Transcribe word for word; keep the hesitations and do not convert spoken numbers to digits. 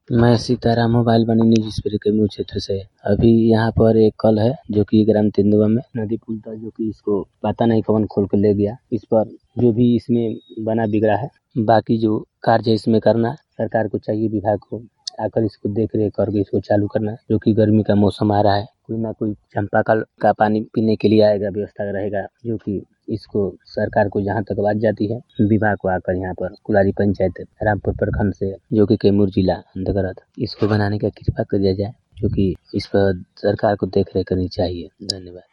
मैं सीताराम मोबाइल वाणी निजी कैमूर क्षेत्र से। अभी यहाँ पर एक कल है जो कि ग्राम तेंदुआ में नदी पुल था, जो कि इसको पता नहीं कौन खोल कर ले गया। इस पर जो भी इसमें बना बिगड़ा है, बाकी जो कार्य इसमें करना सरकार को चाहिए, विभाग को आकर इसको देख रेख करके इसको चालू करना। जो कि गर्मी का मौसम आ रहा है, कोई ना कोई चापाकल का पानी पीने के लिए आएगा, व्यवस्था रहेगा। जो कि इसको सरकार को जहाँ तक बात जाती है, विभाग को आकर यहाँ पर कुलारी पंचायत रामपुर प्रखंड से, जो कि कैमूर जिला अंतर्गत, इसको बनाने का कृपा कर दिया जाए। जो कि इस पर सरकार को देख रेख करनी चाहिए। धन्यवाद।